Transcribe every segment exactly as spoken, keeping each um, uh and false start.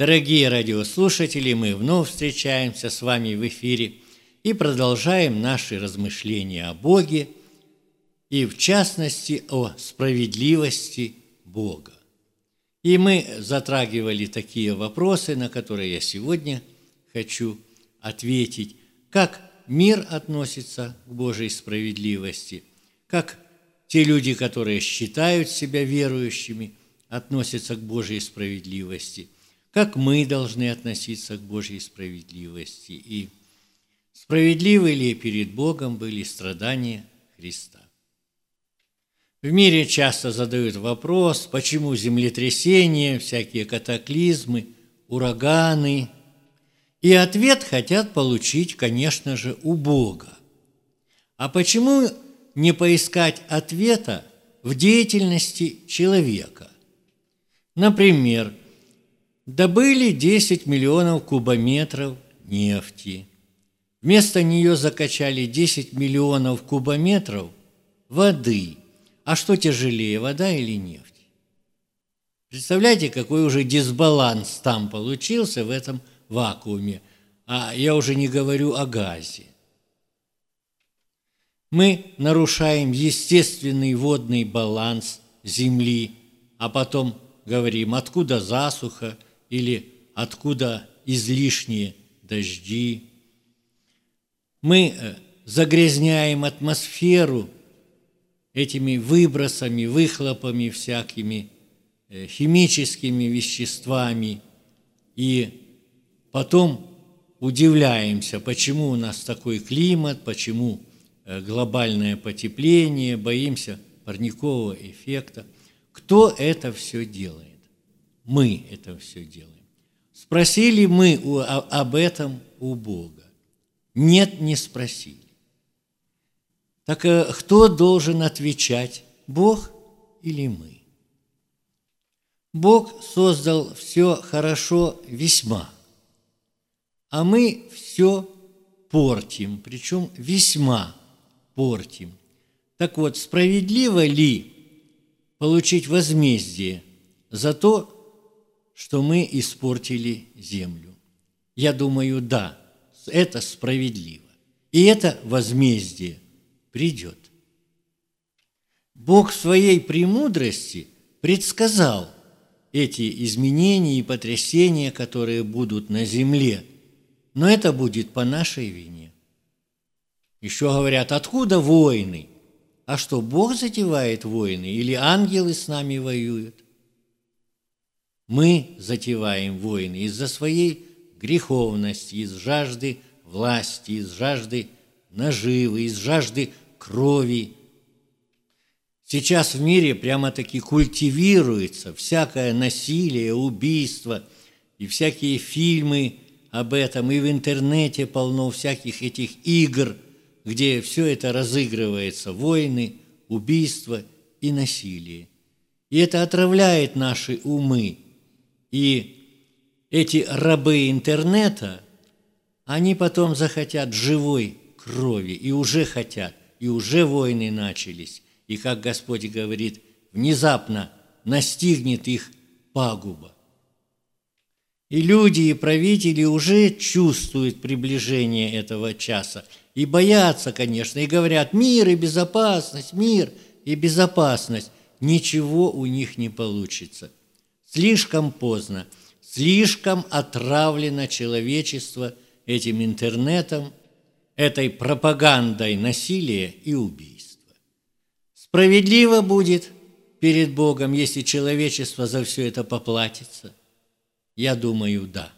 Дорогие радиослушатели, мы вновь встречаемся с вами в эфире и продолжаем наши размышления о Боге и, в частности, о справедливости Бога. И мы затрагивали такие вопросы, на которые я сегодня хочу ответить. Как мир относится к Божьей справедливости, как те люди, которые считают себя верующими, относятся к Божьей справедливости, как мы должны относиться к Божьей справедливости и справедливы ли перед Богом были страдания Христа. В мире часто задают вопрос, почему землетрясения, всякие катаклизмы, ураганы. И ответ хотят получить, конечно же, у Бога. А почему не поискать ответа в деятельности человека? Например, добыли десять миллионов кубометров нефти. Вместо нее закачали десять миллионов кубометров воды. А что тяжелее, вода или нефть? Представляете, какой уже дисбаланс там получился в этом вакууме. А я уже не говорю о газе. Мы нарушаем естественный водный баланс Земли, а потом говорим, откуда засуха или откуда излишние дожди. Мы загрязняем атмосферу этими выбросами, выхлопами всякими, химическими веществами. И потом удивляемся, почему у нас такой климат, почему глобальное потепление, боимся парникового эффекта. Кто это все делает? Мы это все делаем. Спросили мы у, о, об этом у Бога? Нет, не спросили. Так кто должен отвечать, Бог или мы? Бог создал все хорошо весьма, а мы все портим, причем весьма портим. Так вот, справедливо ли получить возмездие за то, что мы испортили землю? Я думаю, да, это справедливо. И это возмездие придет. Бог в своей премудрости предсказал эти изменения и потрясения, которые будут на земле, но это будет по нашей вине. Еще говорят, откуда войны? А что, Бог затевает войны или ангелы с нами воюют? Мы затеваем войны из-за своей греховности, из жажды власти, из жажды наживы, из жажды крови. Сейчас в мире прямо-таки культивируется всякое насилие, убийство, и всякие фильмы об этом, и в интернете полно всяких этих игр, где все это разыгрывается, войны, убийства и насилие. И это отравляет наши умы. И эти рабы интернета, они потом захотят живой крови, и уже хотят, и уже войны начались. И, как Господь говорит, внезапно настигнет их пагуба. И люди, и правители уже чувствуют приближение этого часа. И боятся, конечно, и говорят, мир и безопасность, мир и безопасность. Ничего у них не получится. Слишком поздно, слишком отравлено человечество этим интернетом, этой пропагандой насилия и убийства. Справедливо будет перед Богом, если человечество за все это поплатится? Я думаю, да.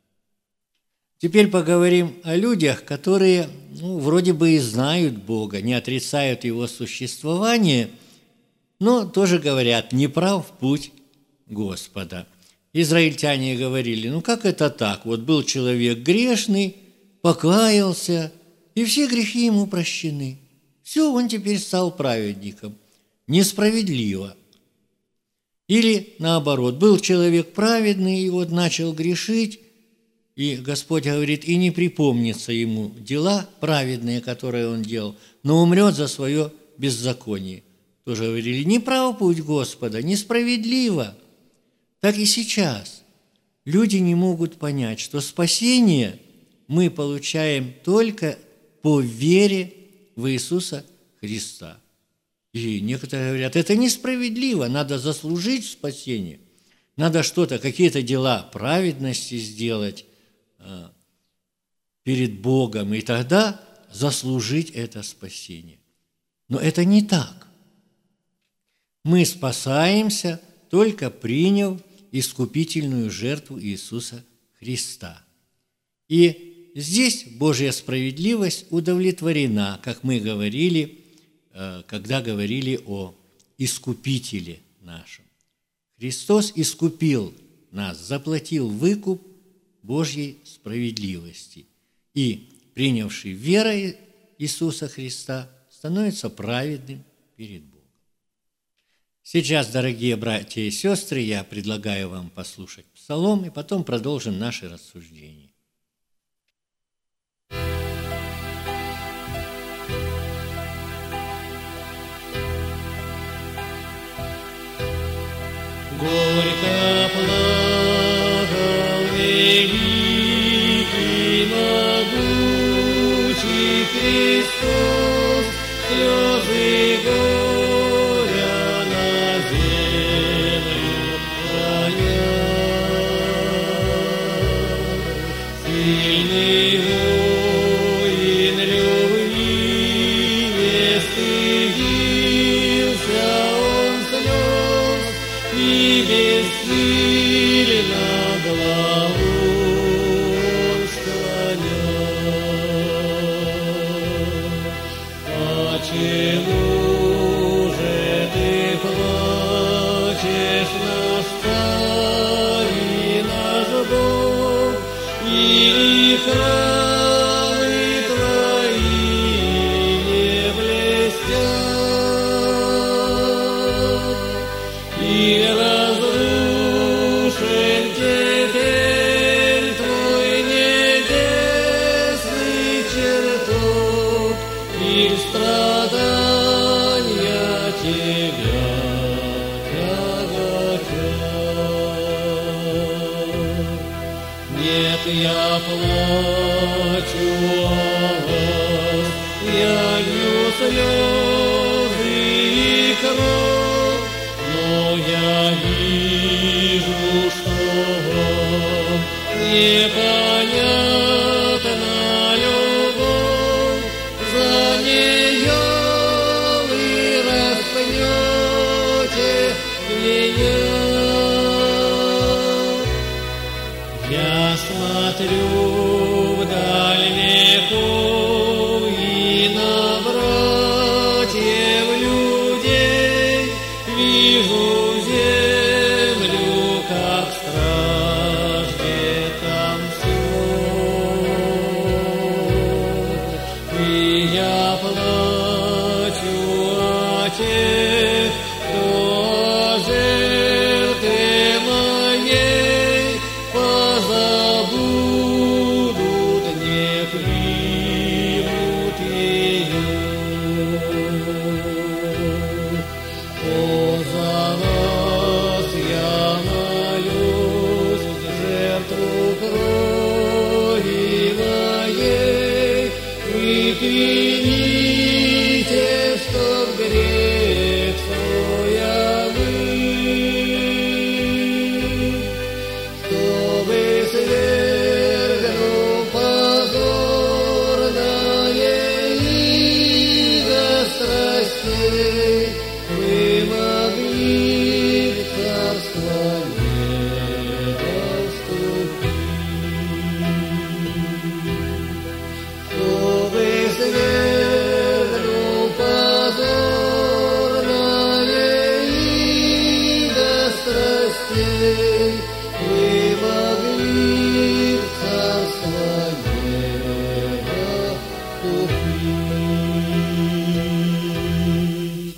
Теперь поговорим о людях, которые, ну, вроде бы и знают Бога, не отрицают Его существование, но тоже говорят, не прав путь Господа. Израильтяне говорили, ну как это так? Вот был человек грешный, покаялся, и все грехи ему прощены. Все, он теперь стал праведником. Несправедливо. Или наоборот, был человек праведный, и вот начал грешить, и Господь говорит, и не припомнится ему дела праведные, которые он делал, но умрет за свое беззаконие. Тоже говорили, не прав путь Господа, несправедливо. Так и сейчас. люди не могут понять, что спасение мы получаем только по вере в Иисуса Христа. И некоторые говорят, это несправедливо, надо заслужить спасение, надо что-то, какие-то дела праведности сделать э, перед Богом, и тогда заслужить это спасение. Но это не так. Мы спасаемся, только приняв искупительную жертву Иисуса Христа. И здесь Божья справедливость удовлетворена, как мы говорили, когда говорили о искупителе нашем. Христос искупил нас, заплатил выкуп Божьей справедливости. И, принявший верой Иисуса Христа, становится праведным перед Богом. Сейчас, дорогие братья и сестры, я предлагаю вам послушать псалом, и потом продолжим наши рассуждения. Горько плакал великий могучий Христос, слезы горя на землю роня. Сильный воин любви не стыдился он слез, и бессильно главу склонял. Почему же ты плачешь, наш Царь и наш Бог, или храмы твои не блестят? И разрушен теперь твой небесный чертог, и страдания тебя тяготят. Нет, я плачу о вас, я лью слезы и кровь, но я вижу, что вам непонятна любовь, за нее вы распнете меня. Я смотрю вдаль веков и на братьев людей, вижу землю, как страждет там всё. И я плачу о тех, кто о жертве моей позабудут, не примут ее. О, за вас я молюсь, жертву крови моей, вы примите, чтоб грех свой омыть, чтобы свергнув позорное иго страстей, вы могли в царство небо вступить. Чтобы свергнув позорное иго страстей, вы могли в царство небо вступить.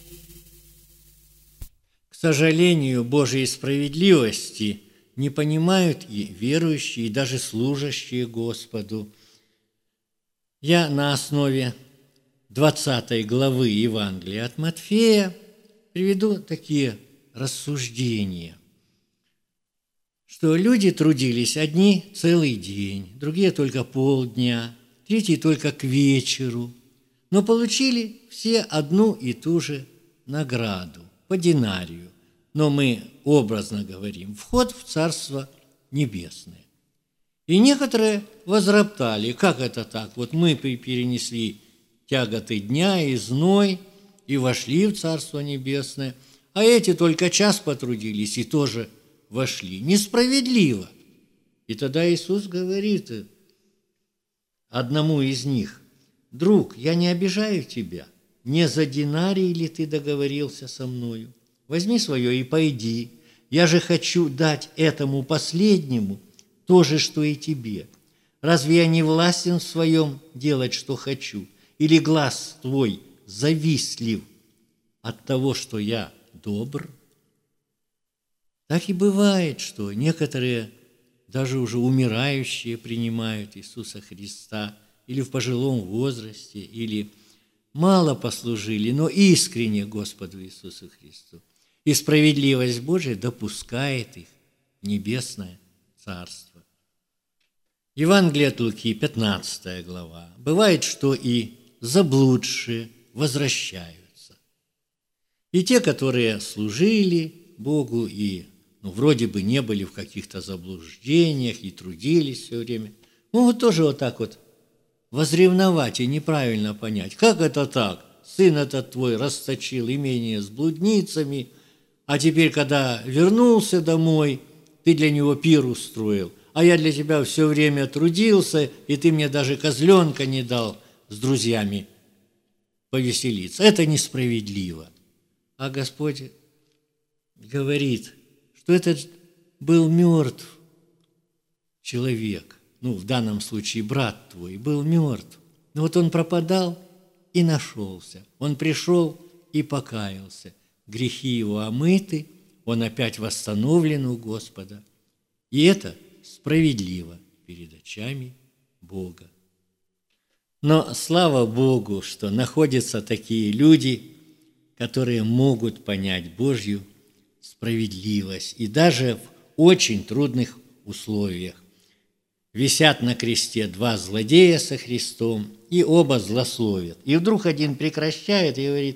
К сожалению, Божьей справедливости не понимают и верующие, и даже служащие Господу. Я на основе двадцатой главы Евангелия от Матфея приведу такие рассуждения, что люди трудились одни целый день, другие только полдня, третьи только к вечеру, но получили все одну и ту же награду по динарию. Но мы образно говорим: вход в Царство Небесное. И некоторые возроптали: как это так? Вот мы перенесли тяготы дня и зной и вошли в Царство Небесное, а эти только час потрудились и тоже вошли. Несправедливо. И тогда Иисус говорит одному из них: друг, я не обижаю тебя, не за динарий ли ты договорился со мною? Возьми свое и пойди. Я же хочу дать этому последнему то же, что и тебе. Разве я не властен в своем делать, что хочу? Или глаз твой завистлив от того, что я добр? Так и бывает, что некоторые, даже уже умирающие, принимают Иисуса Христа или в пожилом возрасте, или мало послужили, но искренне Господу Иисусу Христу. И справедливость Божия допускает их в небесное Царство. Евангелие от Луки, пятнадцатая глава. Бывает, что и заблудшие возвращаются. И те, которые служили Богу и ну, вроде бы не были в каких-то заблуждениях и трудились все время, могут тоже вот так вот возревновать и неправильно понять. Как это так? Сын этот твой расточил имение с блудницами, а теперь, когда вернулся домой, ты для него пир устроил, а я для тебя все время трудился, и ты мне даже козленка не дал с друзьями повеселиться. Это несправедливо. А Господь говорит, что этот был мертв человек, ну, в данном случае брат твой, был мертв. Но вот он пропадал и нашелся. Он пришел и покаялся. Грехи его омыты, он опять восстановлен у Господа. И это справедливо перед очами Бога. Но слава Богу, что находятся такие люди, которые могут понять Божью справедливость и даже в очень трудных условиях. Висят на кресте два злодея со Христом, и оба злословят. И вдруг один прекращает и говорит: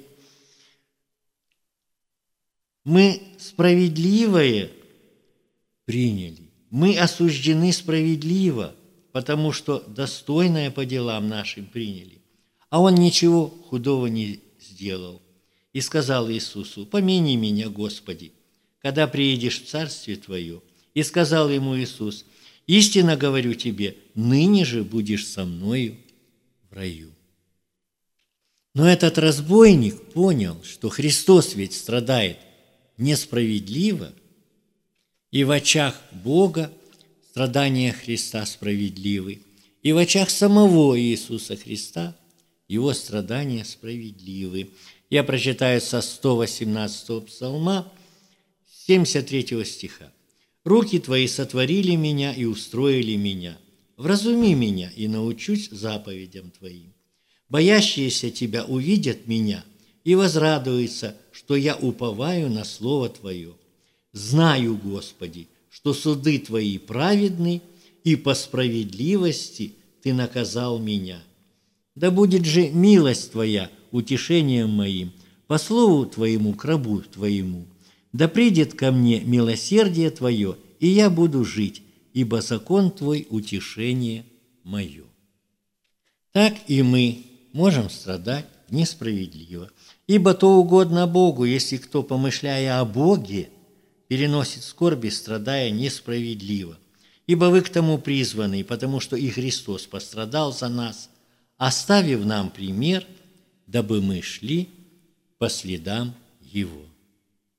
мы справедливое приняли, мы осуждены справедливо, потому что достойное по делам нашим приняли. А он ничего худого не сделал. И сказал Иисусу: помяни меня, Господи, когда приедешь в Царствие Твое. И сказал ему Иисус: истинно говорю тебе, ныне же будешь со мною в раю. Но этот разбойник понял, что Христос ведь страдает несправедливо, и в очах Бога страдания Христа справедливы, и в очах самого Иисуса Христа его страдания справедливы. Я прочитаю со сто восемнадцатого псалма, семьдесят третьего стиха. «Руки твои сотворили меня и устроили меня. Вразуми меня, и научусь заповедям твоим. Боящиеся тебя увидят меня и возрадуются, что я уповаю на слово твое. Знаю, Господи, что суды твои праведны, и по справедливости ты наказал меня. Да будет же милость твоя утешением моим, по слову твоему к рабу твоему. Да придет ко мне милосердие твое, и я буду жить, ибо закон твой утешение мое». Так и мы можем страдать несправедливо, ибо то угодно Богу, если кто, помышляя о Боге, переносит скорби, страдая несправедливо. Ибо вы к тому призваны, потому что и Христос пострадал за нас, оставив нам пример, дабы мы шли по следам Его.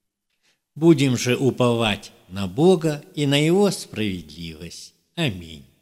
Будем же уповать на Бога и на Его справедливость. Аминь.